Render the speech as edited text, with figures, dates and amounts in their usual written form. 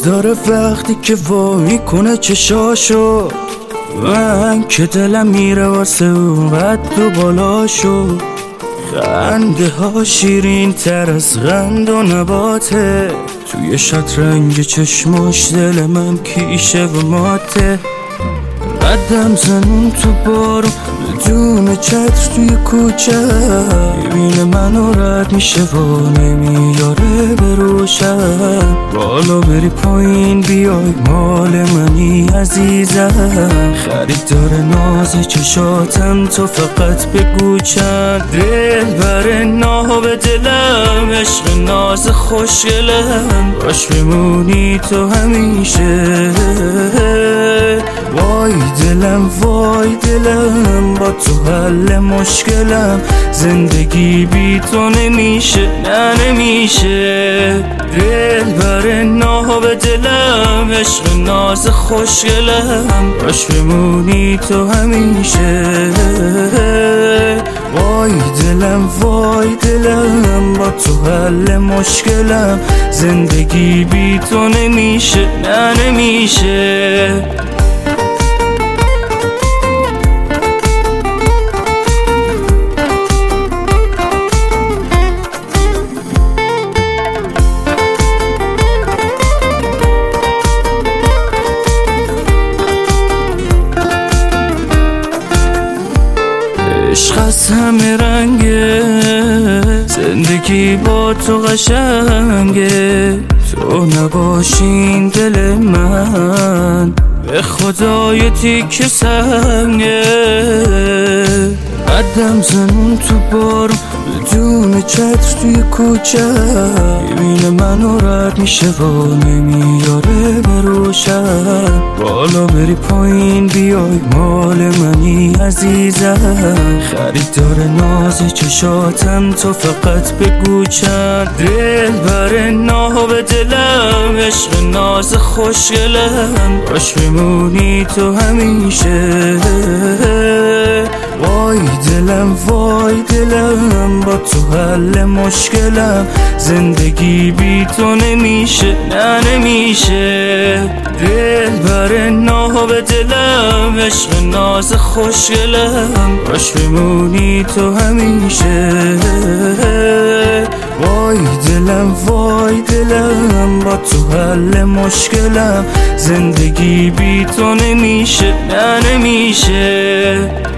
داره وقتی که وا میکنه چشاشو، من که دلم میره واسه اون قد و بالاشو. خنده ها شیرین تر از قند و نباته، توی شطرنج چشماش دل من کیشه و ماته. قدم زنون تو بارو بدون چتر توی کوچه، میبینه منو رد میشه و نمیاره به روشن. بالا بری پایین بیای مال منی عزیزم، خریدار ناز چشاتم تو فقط بگو چند. دل بر ناب دلم، عشق ناز خوشگلم، باش بمونی تو همیشه. وای دلم وای دلم، با تو حل مشکلم، زندگی بی تو نمیشه، نه نمیشه. دل بر ناب دلم، عشق ناز خوشگلم، باش بمونی تو همیشه. وای دلم وای دلم، با تو حل مشکلم، زندگی بی تو نمیشه، نه نمیشه. عشق از همه رنگه، زندگی با تو قشنگه. تو نباشین دل من به خدای تیک سنگه. قدم زنون تو بارو بدون چتر توی کوچه، میبینه منو رد میشه و نمیاره به روشن. بالا بری پایین بیای مال منی عزیزم، خریدار ناز چشاتم تو فقط بگو چند. دل بر ناب دلم، عشق ناز خوشگلم، باش بمونی تو همیشه. وای دلم وای دلم، با تو حل مشکلم، زندگی بی تو نمیشه، نه نمیشه. دل بر ناب دلم، عشق ناز خوشگلم، باش بمونی تو همیشه. وای دلم وای دلم، با تو حل مشکلم، زندگی بی تو نمیشه، نه نمیشه.